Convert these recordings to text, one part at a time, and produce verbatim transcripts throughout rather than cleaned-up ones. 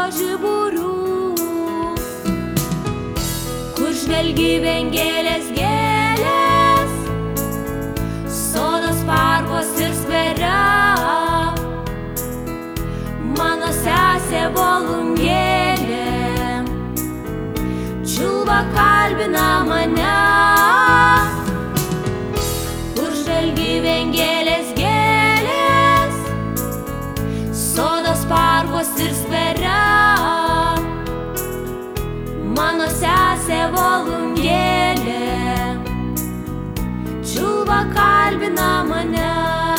žiburių, kur žvelgi vengelės gėlės, sodas, parkos ir skvere. Mano sesė Volungėlė čiulba kalbina mane, kur žvelgi vengelės gėlės, sodas, parkos ir skvere. Mano sesė Volungėlė čiulba kalbina mane.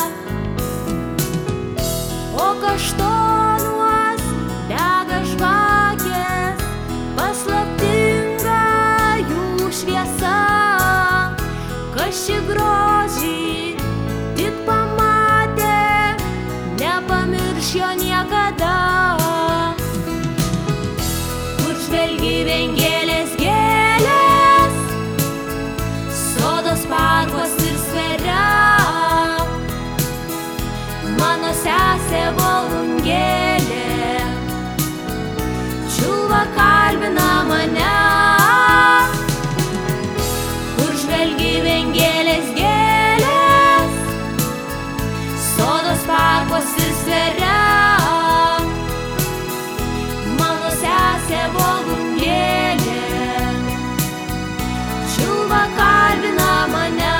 O kaštonuos dega žvakės, paslaptinga jų šviesa. Kas šį grožį tik pamatė, nepamirš jo niekada. Kur žvelgi vengelės gėlės, sodos, parkos ir skvere. Mano sesė Volungėlė čiulba kalbina mane, kur žvelgi vengelės gėlės, sodos, parkos ir skvere. Mano sesė Volungėlė čiulba kalbina mane.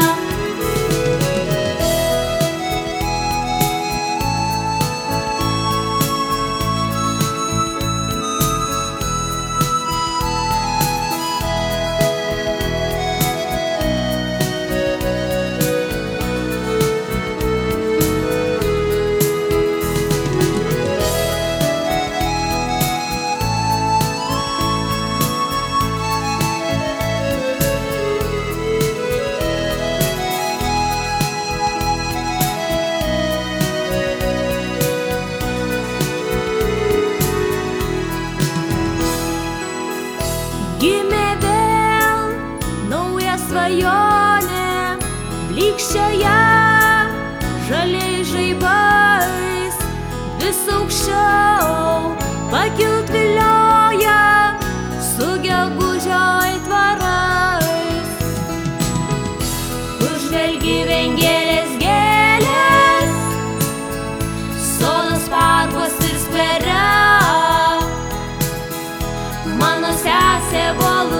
Gimė vėl nauja svajonė, blykščioje žaliais žaibais, vis aukščiau pakilt vilioja su gegužio aitvarais. Kur žvelgi vengelės gėlės, sodas, parkos ir skvere. Mano sesė Volungėlė